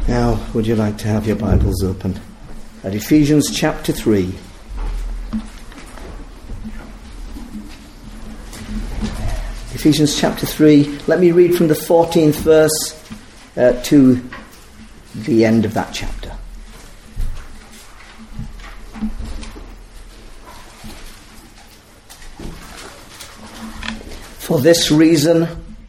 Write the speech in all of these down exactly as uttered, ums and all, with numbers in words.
Now, would you like to have your Bibles open at Ephesians chapter three? Ephesians chapter three. Let me read from the fourteenth verse uh, to the end of that chapter. For this reason,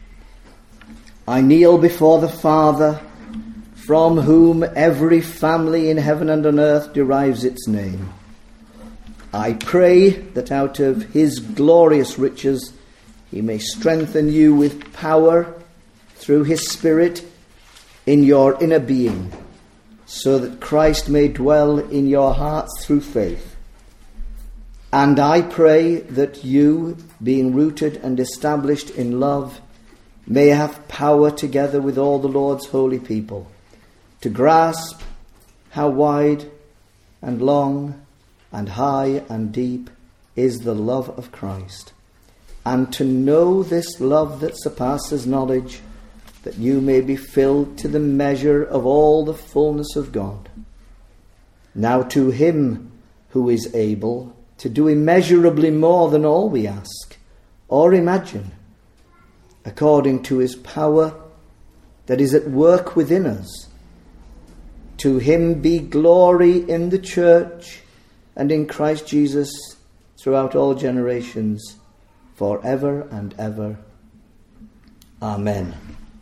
I kneel before the Father, from whom every family in heaven and on earth derives its name. I pray that out of his glorious riches he may strengthen you with power through his Spirit in your inner being, so that Christ may dwell in your hearts through faith. And I pray that you, being rooted and established in love, may have power together with all the Lord's holy people, to grasp how wide and long and high and deep is the love of Christ, and to know this love that surpasses knowledge, that you may be filled to the measure of all the fullness of God. Now to him who is able to do immeasurably more than all we ask or imagine, according to his power that is at work within us, to him be glory in the church and in Christ Jesus throughout all generations, forever and ever. Amen.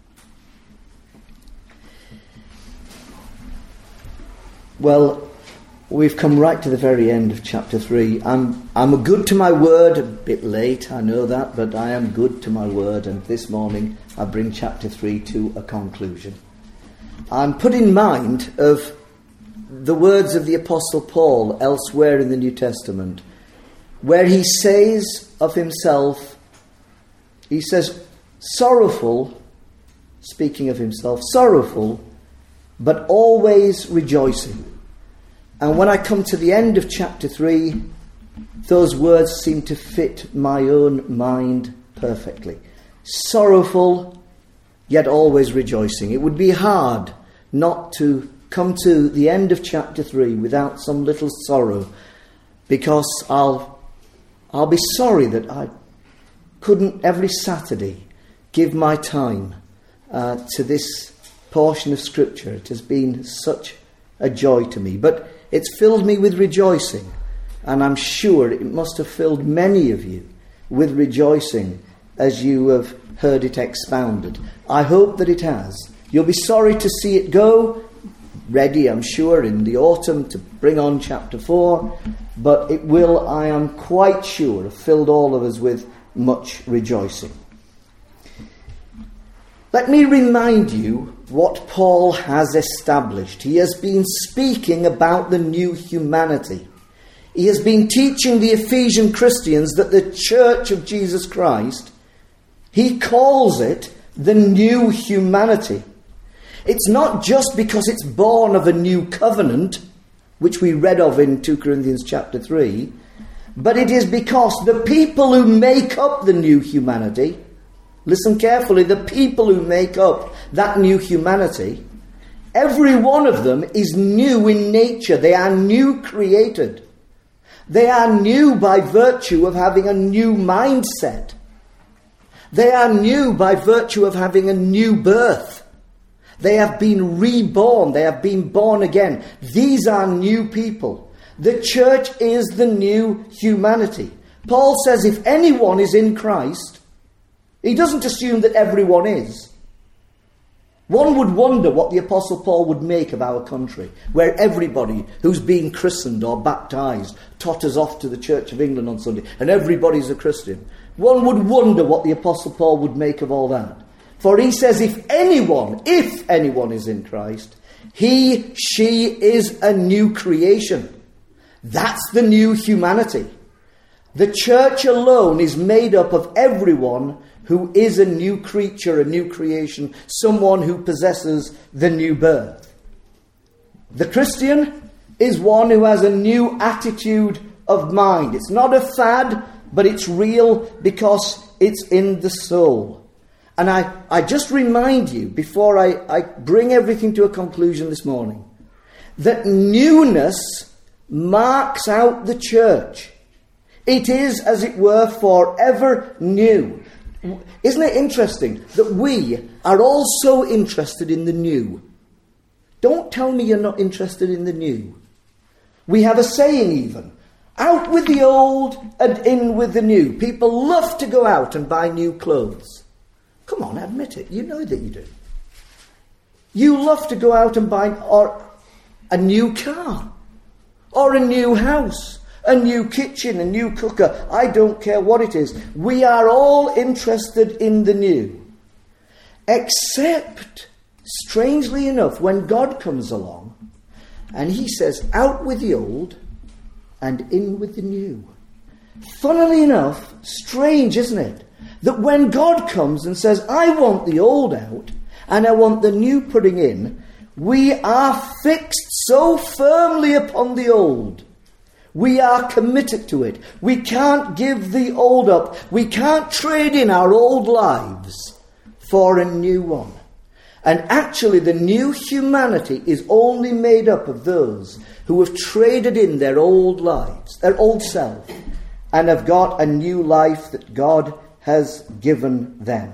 Well, we've come right to the very end of chapter three. I'm I'm good to my word, a bit late, I know that, but I am good to my word, and this morning I bring chapter three to a conclusion. I'm put in mind of the words of the Apostle Paul elsewhere in the New Testament, where he says of himself, he says, sorrowful, speaking of himself, sorrowful, but always rejoicing. And when I come to the end of chapter three, those words seem to fit my own mind perfectly. Sorrowful, yet always rejoicing. It would be hard not to come to the end of chapter three without some little sorrow, because I'll I'll be sorry that I couldn't every Saturday give my time uh, to this portion of Scripture. It has been such a joy to me, but it's filled me with rejoicing, and I'm sure it must have filled many of you with rejoicing as you have heard it expounded. I hope that it has. You'll be sorry to see it go, ready, I'm sure, in the autumn to bring on chapter four, but it will, I am quite sure, have filled all of us with much rejoicing. Let me remind you what Paul has established. He has been speaking about the new humanity. He has been teaching the Ephesian Christians that the Church of Jesus Christ, he calls it the new humanity. It's not just because it's born of a new covenant, which we read of in Second Corinthians chapter three, but it is because the people who make up the new humanity, listen carefully, the people who make up that new humanity, every one of them is new in nature. They are new created. They are new by virtue of having a new mindset. They are new by virtue of having a new birth. They have been reborn. They have been born again. These are new people. The church is the new humanity. Paul says if anyone is in Christ, he doesn't assume that everyone is. One would wonder what the Apostle Paul would make of our country, where everybody who's been christened or baptized totters off to the Church of England on Sunday, and everybody's a Christian. One would wonder what the Apostle Paul would make of all that. For he says if anyone, if anyone is in Christ, he, she is a new creation. That's the new humanity. The church alone is made up of everyone who is a new creature, a new creation, someone who possesses the new birth. The Christian is one who has a new attitude of mind. It's not a fad, but it's real because it's in the soul. And I, I just remind you, before I, I bring everything to a conclusion this morning, that newness marks out the church. It is, as it were, forever new. Isn't it interesting that we are also interested in the new? Don't tell me you're not interested in the new. We have a saying even, out with the old and in with the new. People love to go out and buy new clothes. Come on, admit it. You know that you do. You love to go out and buy or a new car, or a new house, a new kitchen, a new cooker. I don't care what it is. We are all interested in the new. Except, strangely enough, when God comes along and he says, out with the old and in with the new. Funnily enough, strange, isn't it? That when God comes and says, I want the old out and I want the new putting in, we are fixed so firmly upon the old. We are committed to it. We can't give the old up. We can't trade in our old lives for a new one. And actually the new humanity is only made up of those who have traded in their old lives, their old self, and have got a new life that God has given them.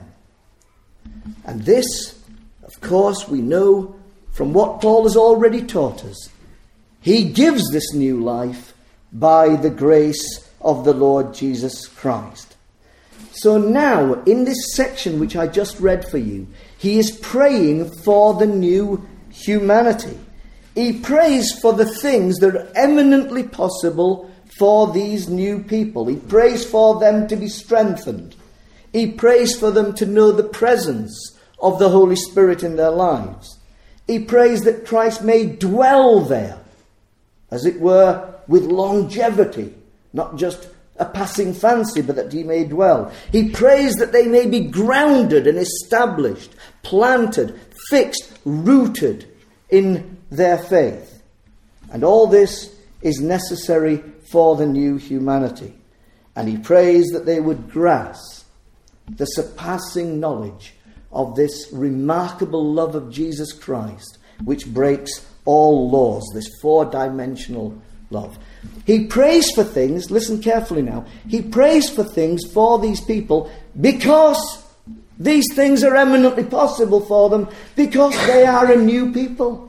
And this, of course, we know from what Paul has already taught us. He gives this new life by the grace of the Lord Jesus Christ. So now, in this section which I just read for you, he is praying for the new humanity. He prays for the things that are eminently possible for these new people. He prays for them to be strengthened. He prays for them to know the presence of the Holy Spirit in their lives. He prays that Christ may dwell there, as it were, with longevity, not just a passing fancy, but that he may dwell. He prays that they may be grounded and established, planted, fixed, rooted in their faith. And all this is necessary for the new humanity. And he prays that they would grasp the surpassing knowledge of this remarkable love of Jesus Christ, which breaks all laws, this four-dimensional love. He prays for things, listen carefully now, he prays for things for these people because these things are eminently possible for them, because they are a new people.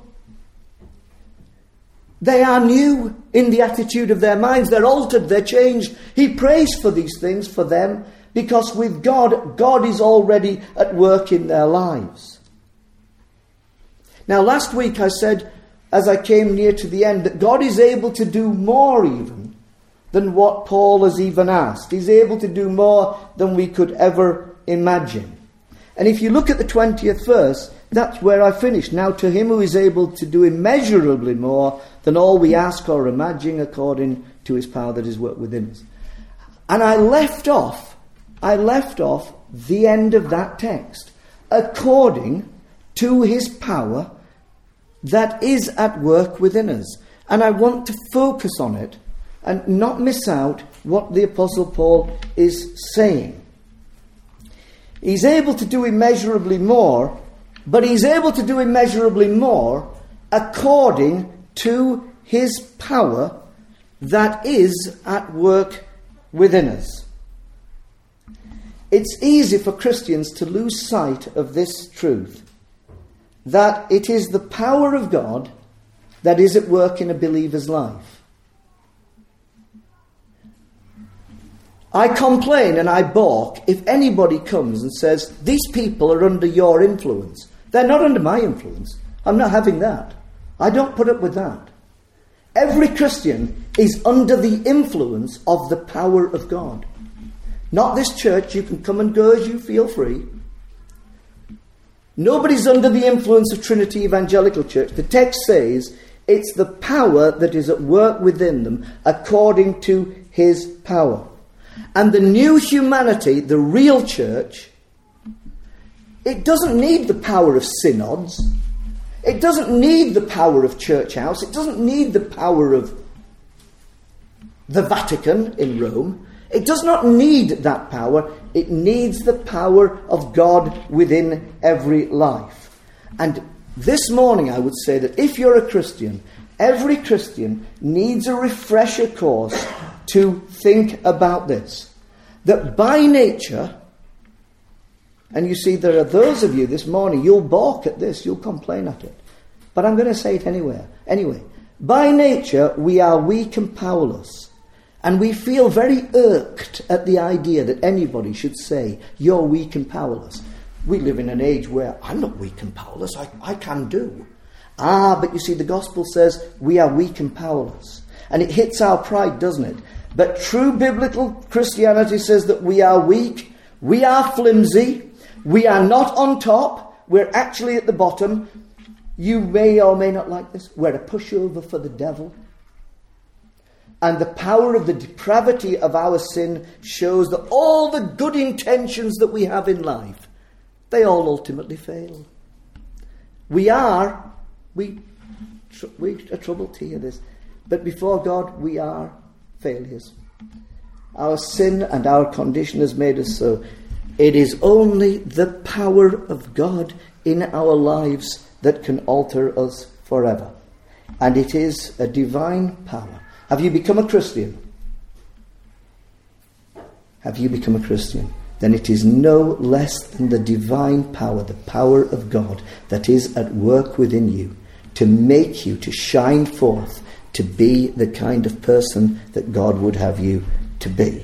They are new in the attitude of their minds, they're altered, they're changed. He prays for these things for them because with God, God is already at work in their lives. Now, last week I said, as I came near to the end, that God is able to do more even than what Paul has even asked. He's able to do more than we could ever imagine. And if you look at the twentieth verse, that's where I finished. Now to him who is able to do immeasurably more than all we ask or imagine, according to his power that is worked within us. And I left off, I left off the end of that text. According to his power that is at work within us. And I want to focus on it and not miss out what the Apostle Paul is saying. He's able to do immeasurably more, but he's able to do immeasurably more according to his power that is at work within us. It's easy for Christians to lose sight of this truth, that it is the power of God that is at work in a believer's life. I complain and I balk if anybody comes and says, these people are under your influence. They're not under my influence. I'm not having that. I don't put up with that. Every Christian is under the influence of the power of God. Not this church. You can come and go as you feel free. Nobody's under the influence of Trinity Evangelical Church. The text says it's the power that is at work within them according to his power. And the new humanity, the real church, it doesn't need the power of synods. It doesn't need the power of church house. It doesn't need the power of the Vatican in Rome. It does not need that power. It needs the power of God within every life. And this morning I would say that if you're a Christian, every Christian needs a refresher course to think about this. That by nature, and you see there are those of you this morning, you'll balk at this, you'll complain at it. But I'm going to say it anyway. Anyway, by nature we are weak and powerless. And we feel very irked at the idea that anybody should say, you're weak and powerless. We live in an age where I'm not weak and powerless, I, I can do. Ah, but you see, the gospel says we are weak and powerless. And it hits our pride, doesn't it? But true biblical Christianity says that we are weak, we are flimsy, we are not on top, we're actually at the bottom. You may or may not like this. We're a pushover for the devil. And the power of the depravity of our sin shows that all the good intentions that we have in life, they all ultimately fail. We are, we, tr- we are troubled to hear this, but before God we are failures. Our sin and our condition has made us so. It is only the power of God in our lives that can alter us forever. And it is a divine power. Have you become a Christian? Have you become a Christian? Then it is no less than the divine power, the power of God, that is at work within you to make you, to shine forth, to be the kind of person that God would have you to be.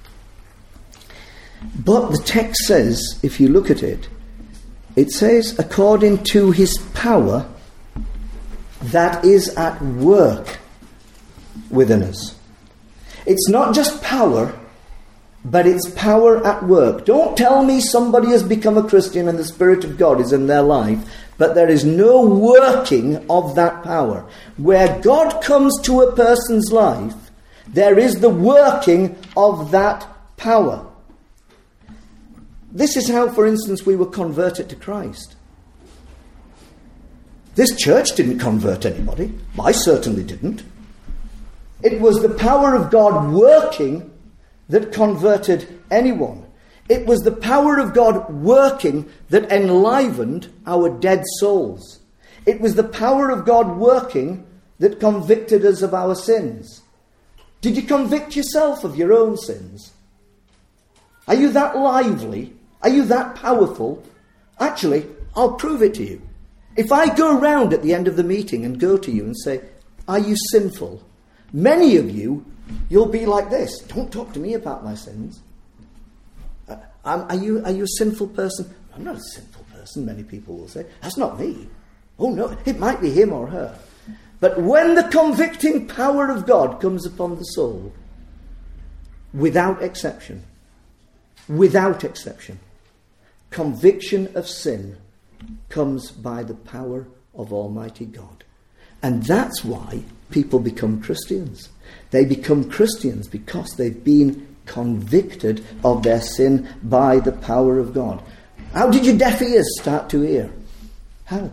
But the text says, if you look at it, it says, according to his power that is at work within us. It's not just power, but it's power at work. Don't tell me somebody has become a Christian and the Spirit of God is in their life, but there is no working of that power. Where God comes to a person's life, there is the working of that power. This is how, for instance, we were converted to Christ. This church didn't convert anybody. I certainly didn't. It was the power of God working that converted anyone. It was the power of God working that enlivened our dead souls. It was the power of God working that convicted us of our sins. Did you convict yourself of your own sins? Are you that lively? Are you that powerful? Actually, I'll prove it to you. If I go round at the end of the meeting and go to you and say, are you sinful? Many of you, you'll be like this. Don't talk to me about my sins. Uh, are you, are you a sinful person? I'm not a sinful person, many people will say. That's not me. Oh no, it might be him or her. But when the convicting power of God comes upon the soul, without exception, without exception, conviction of sin comes by the power of Almighty God. And that's why people become Christians. They become Christians because they've been convicted of their sin by the power of God. How did your deaf ears start to hear? How?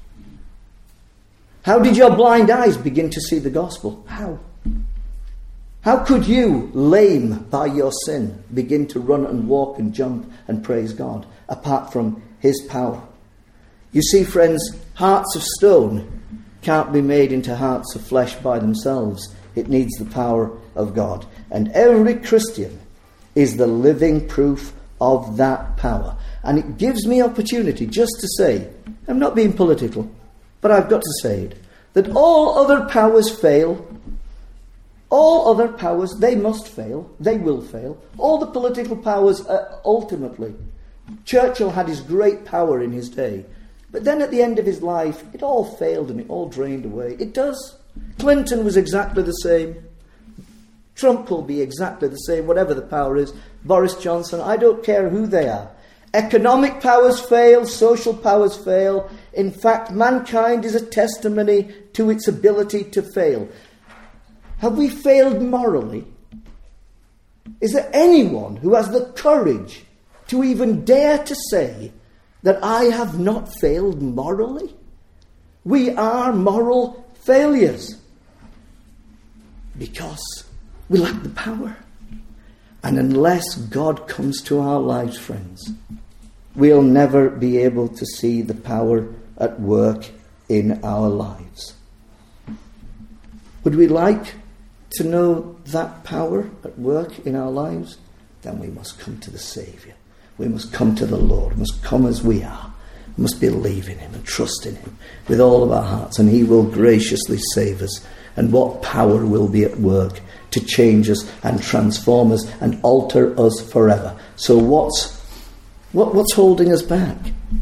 How did your blind eyes begin to see the gospel? How? How could you, lame by your sin, begin to run and walk and jump and praise God apart from his power? You see, friends, hearts of stone can't be made into hearts of flesh by themselves. It needs the power of God. And every Christian is the living proof of that power. And it gives me opportunity just to say, I'm not being political, but I've got to say it, that all other powers fail. All other powers, they must fail. They will fail. All the political powers, uh, ultimately. Churchill had his great power in his day. But then at the end of his life, it all failed and it all drained away. It does. Clinton was exactly the same. Trump will be exactly the same, whatever the power is. Boris Johnson, I don't care who they are. Economic powers fail, social powers fail. In fact, mankind is a testimony to its ability to fail. Have we failed morally? Is there anyone who has the courage to even dare to say that I have not failed morally? We are moral failures because we lack the power. And unless God comes to our lives, friends, we'll never be able to see the power at work in our lives. Would we like to know that power at work in our lives? Then we must come to the Saviour. We must come to the Lord. We must come as we are. We must believe in him and trust in him with all of our hearts, and he will graciously save us. And what power will be at work to change us and transform us and alter us forever. So what's what, what's holding us back?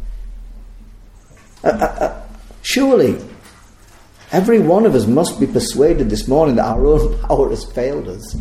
Uh, uh, uh, surely every one of us must be persuaded this morning that our own power has failed us.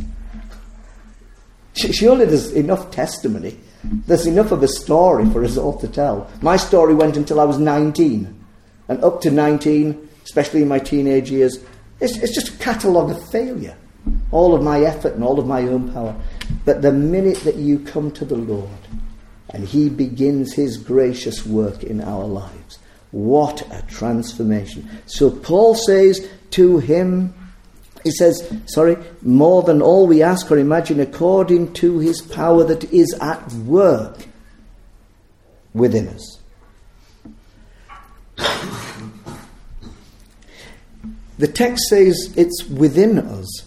Surely there's enough testimony. There's enough of a story for us all to tell. My story went until I was nineteen. And up to nineteen, especially in my teenage years, it's, it's just a catalogue of failure. All of my effort and all of my own power. But the minute that you come to the Lord and he begins his gracious work in our lives, what a transformation. So Paul says to him, he says, sorry, more than all we ask or imagine, according to his power that is at work within us. The text says it's within us.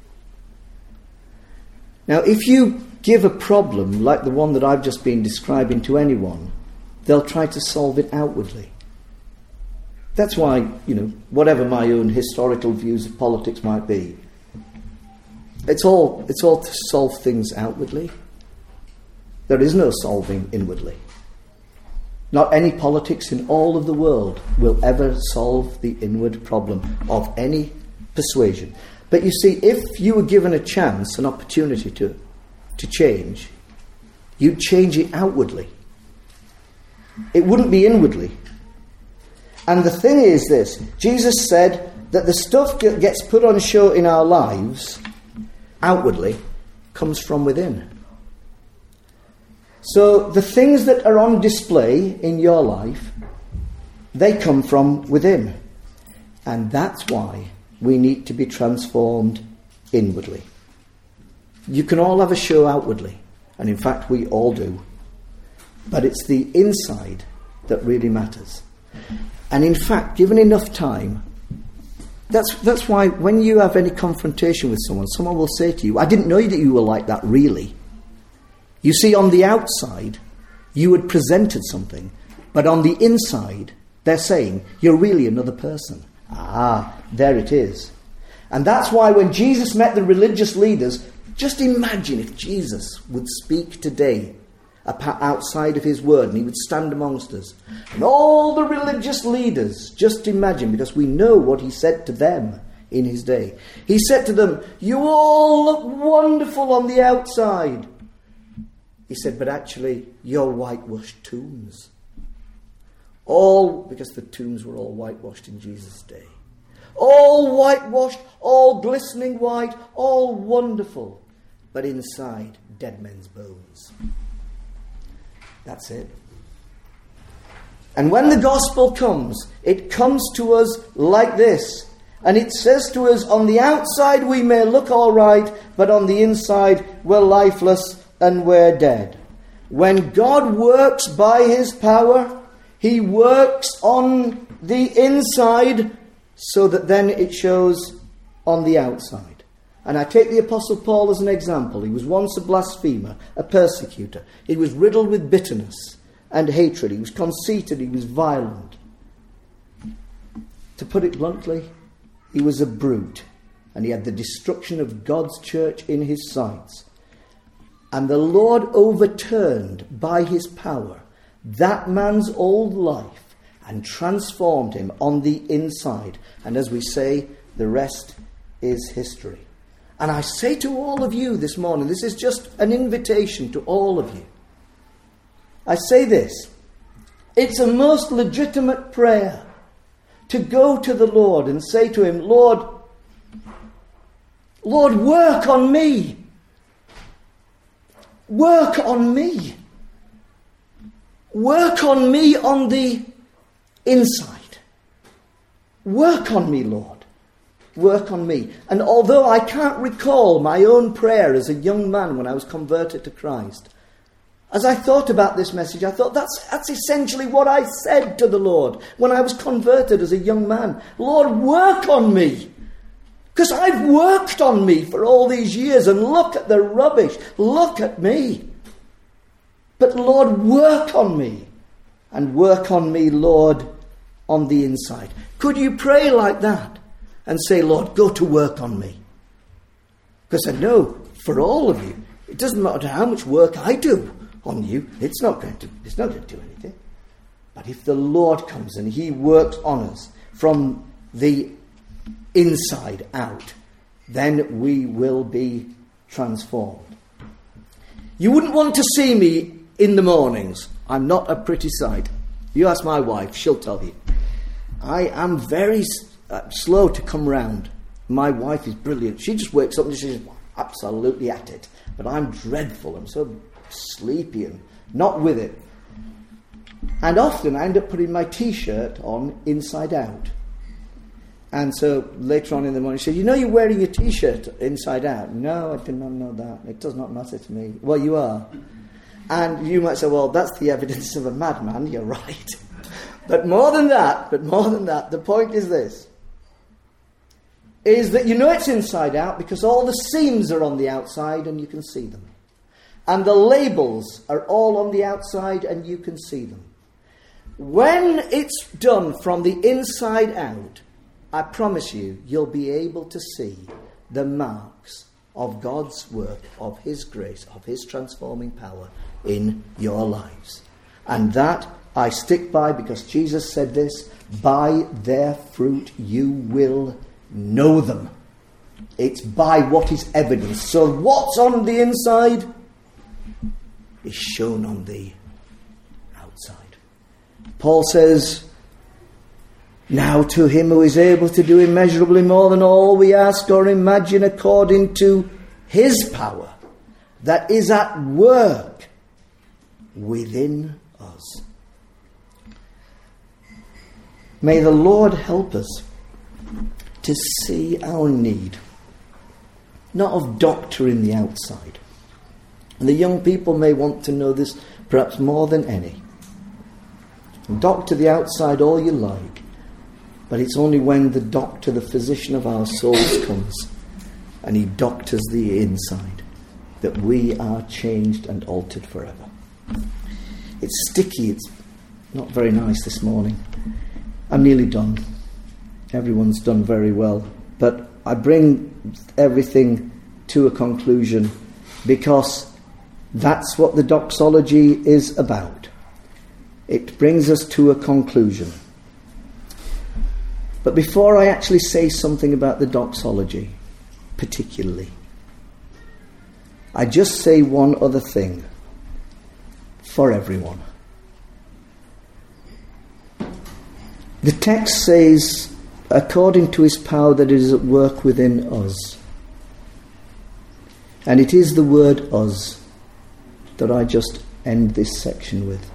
Now, if you give a problem like the one that I've just been describing to anyone, they'll try to solve it outwardly. That's why, you know, whatever my own historical views of politics might be, it's all it's all to solve things outwardly. There is no solving inwardly. Not any politics in all of the world will ever solve the inward problem of any persuasion. But you see, if you were given a chance, an opportunity to, to change, you'd change it outwardly. It wouldn't be inwardly. And the thing is this, Jesus said that the stuff that gets put on show in our lives, outwardly, comes from within. So the things that are on display in your life, they come from within. And that's why we need to be transformed inwardly. You can all have a show outwardly, and in fact we all do. But it's the inside that really matters. And in fact, given enough time, that's that's why when you have any confrontation with someone, someone will say to you, I didn't know that you were like that, really. You see, on the outside, you had presented something, but on the inside, they're saying, you're really another person. Ah, there it is. And that's why when Jesus met the religious leaders, just imagine if Jesus would speak today outside of his word and he would stand amongst us. And all the religious leaders, just imagine, because we know what he said to them in his day. He said to them, you all look wonderful on the outside. He said, but actually, you're whitewashed tombs. All, because the tombs were all whitewashed in Jesus' day. All whitewashed, all glistening white, all wonderful. But inside, dead men's bones. That's it. And when the gospel comes, it comes to us like this. And it says to us, on the outside we may look all right, but on the inside we're lifeless and we're dead. When God works by his power, he works on the inside so that then it shows on the outside. And I take the Apostle Paul as an example. He was once a blasphemer, a persecutor. He was riddled with bitterness and hatred. He was conceited. He was violent. To put it bluntly, he was a brute. And he had the destruction of God's church in his sights. And the Lord overturned by his power that man's old life and transformed him on the inside. And as we say, the rest is history. And I say to all of you this morning, this is just an invitation to all of you. I say this, it's a most legitimate prayer to go to the Lord and say to him, Lord, Lord, work on me. Work on me. Work on me on the inside. Work on me, Lord. work on me. And although I can't recall my own prayer as a young man when I was converted to Christ, as I thought about this message, I thought that's, that's essentially what I said to the Lord when I was converted as a young man. Lord, work on me. Because I've worked on me for all these years, and look at the rubbish. Look at me. But Lord, work on me. And work on me, Lord, on the inside. Could you pray like that and say, Lord, go to work on me? Because I know for all of you, it doesn't matter how much work I do on you, it's not going to, it's not going to do anything. But if the Lord comes and he works on us from the inside out, then we will be transformed. You wouldn't want to see me in the mornings. I'm not a pretty sight. You ask my wife, she'll tell you. I am very uh, slow to come round. My wife is brilliant. She just wakes up and she's absolutely at it. But I'm dreadful. I'm so sleepy and not with it. And often I end up putting my T-shirt on inside out. And so later on in the morning she said, you know you're wearing your T-shirt inside out. No, I did not know that. It does not matter to me. Well, you are. And you might say, well, that's the evidence of a madman. You're right. But more than that, but more than that, the point is this, is that you know it's inside out because all the seams are on the outside and you can see them. And the labels are all on the outside and you can see them. When it's done from the inside out, I promise you, you'll be able to see the marks of God's work, of his grace, of his transforming power in your lives. And that I stick by because Jesus said this, by their fruit you will know them. It's by what is evidence. So what's on the inside is shown on the outside. Paul says, now to him who is able to do immeasurably more than all we ask or imagine according to his power that is at work within us. May the Lord help us to see our need, not of doctoring the outside. And the young people may want to know this perhaps more than any. Doctor the outside all you like, but it's only when the doctor, the physician of our souls, comes and he doctors the inside that we are changed and altered forever. It's sticky, it's not very nice this morning. I'm nearly done. Everyone's done very well. But I bring everything to a conclusion because that's what the doxology is about. It brings us to a conclusion. But before I actually say something about the doxology, particularly, I just say one other thing for everyone. The text says, according to his power that is at work within us. And it is the word us that I just end this section with.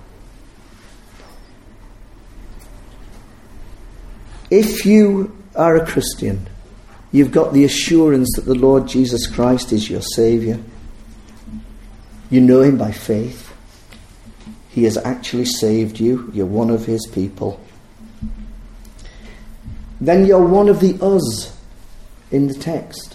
If you are a Christian, you've got the assurance that the Lord Jesus Christ is your Saviour. You know him by faith. He has actually saved you. You're one of his people. Then you're one of the us in the text.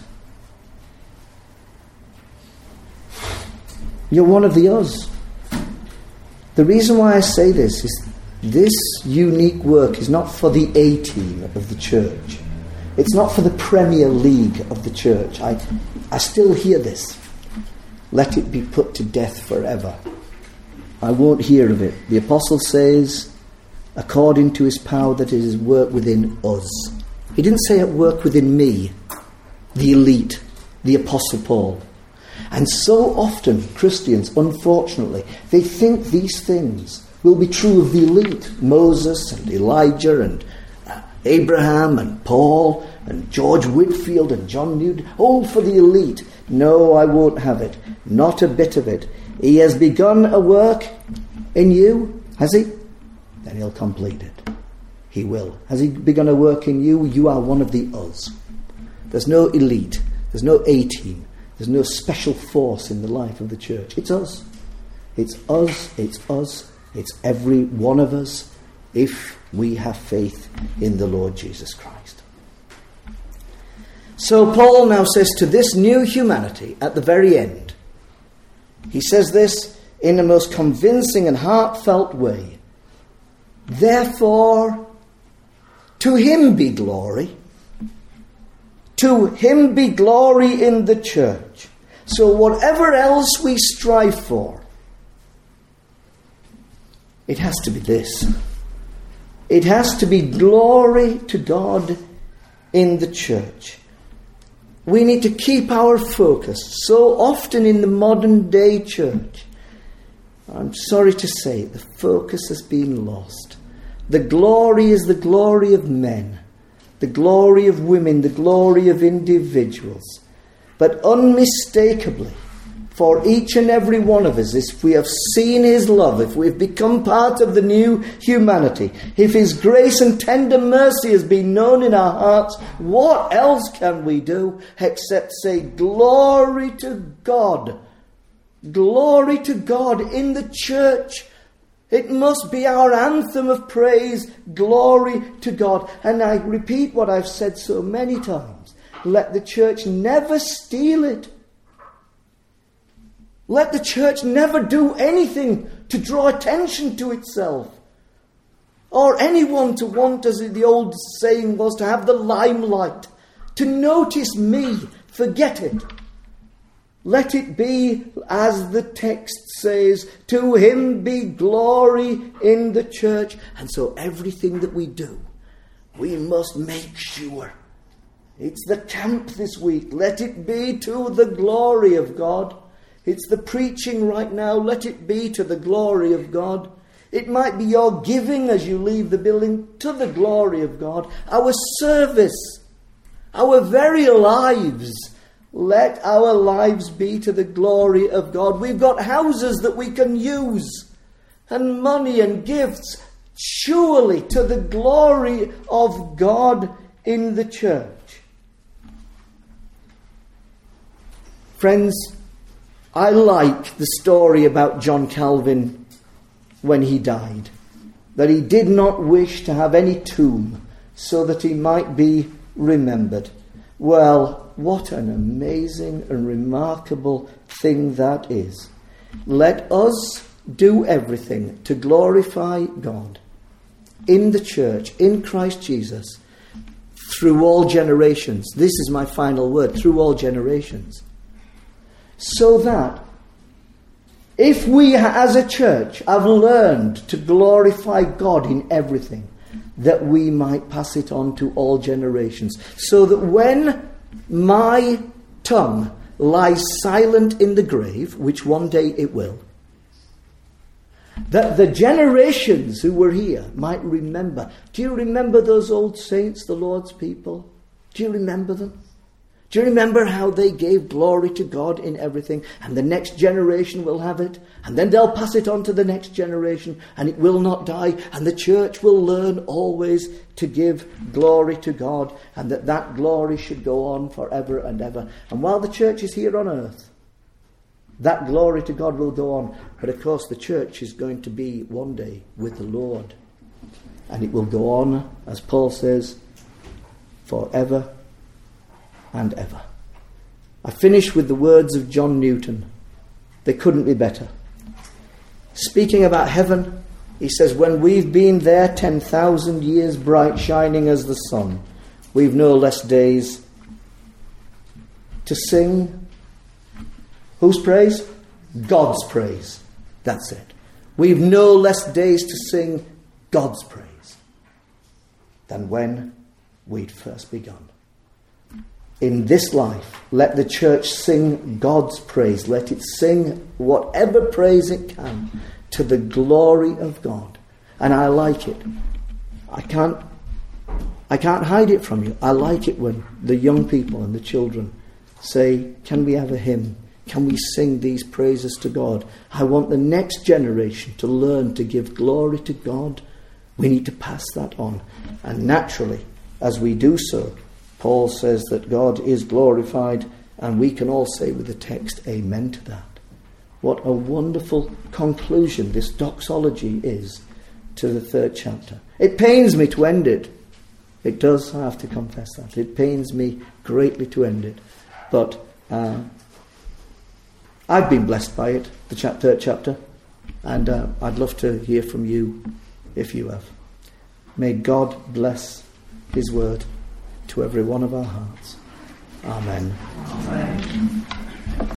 You're one of the us. The reason why I say this is this unique work is not for the A team of the church. It's not for the Premier League of the church. I, I still hear this. Let it be put to death forever. I won't hear of it. The apostle says, according to his power that is at work within us. He didn't say at work within me, the elite, the Apostle Paul. And so often Christians, unfortunately, they think these things will be true of the elite. Moses and Elijah and uh, Abraham and Paul and George Whitfield and John Newton. Oh, for the elite. No, I won't have it. Not a bit of it. He has begun a work in you, has he? Then he'll complete it. He will. Has he begun a work in you? You are one of the us. There's no elite. There's no A-team. There's no special force in the life of the church. It's us. It's us. It's us. It's every one of us if we have faith in the Lord Jesus Christ. So Paul now says to this new humanity at the very end, he says this in the most convincing and heartfelt way. Therefore, to him be glory. To him be glory in the church. So whatever else we strive for, it has to be this. It has to be glory to God in the church. We need to keep our focus. So often in the modern day church, I'm sorry to say, the focus has been lost. The glory is the glory of men, the glory of women, the glory of individuals. But unmistakably, for each and every one of us, if we have seen his love, if we've become part of the new humanity, if his grace and tender mercy has been known in our hearts, what else can we do except say, glory to God. Glory to God in the church. It must be our anthem of praise, glory to God. And I repeat what I've said so many times. Let the church never steal it. Let the church never do anything to draw attention to itself. Or anyone to want, as the old saying was, to have the limelight. To notice me. Forget it. Let it be, as the text says, to him be glory in the church. And so everything that we do, we must make sure. It's the camp this week. Let it be to the glory of God. It's the preaching right now. Let it be to the glory of God. It might be your giving as you leave the building to the glory of God. Our service, our very lives, let our lives be to the glory of God. We've got houses that we can use and money and gifts, surely to the glory of God in the church. Friends, I like the story about John Calvin when he died, that he did not wish to have any tomb so that he might be remembered. Well, what an amazing and remarkable thing that is. Let us do everything to glorify God in the church, in Christ Jesus, through all generations. This is my final word, through all generations. So that if we as a church have learned to glorify God in everything, that we might pass it on to all generations. So that when my tongue lies silent in the grave, which one day it will, that the generations who were here might remember. Do you remember those old saints, the Lord's people? Do you remember them? Do you remember how they gave glory to God in everything? And the next generation will have it. And then they'll pass it on to the next generation. And it will not die. And the church will learn always to give glory to God. And that that glory should go on forever and ever. And while the church is here on earth, that glory to God will go on. But of course the church is going to be one day with the Lord. And it will go on, as Paul says, forever and ever. I finish with the words of John Newton. They couldn't be better. Speaking about heaven, he says, when we've been there ten thousand years bright, shining as the sun, we've no less days to sing. Whose praise? God's praise. That's it. We've no less days to sing God's praise than when we'd first begun. In this life, let the church sing God's praise. Let it sing whatever praise it can to the glory of God. And I like it. I can't, I can't hide it from you. I like it when the young people and the children say, can we have a hymn? Can we sing these praises to God? I want the next generation to learn to give glory to God. We need to pass that on. And naturally, as we do so, Paul says that God is glorified, and we can all say with the text, amen to that. What a wonderful conclusion this doxology is to the third chapter. It pains me to end it. It does, I have to confess that. It pains me greatly to end it. But uh, I've been blessed by it, the chap- third chapter, and uh, I'd love to hear from you if you have. May God bless his word to every one of our hearts. Amen. Amen.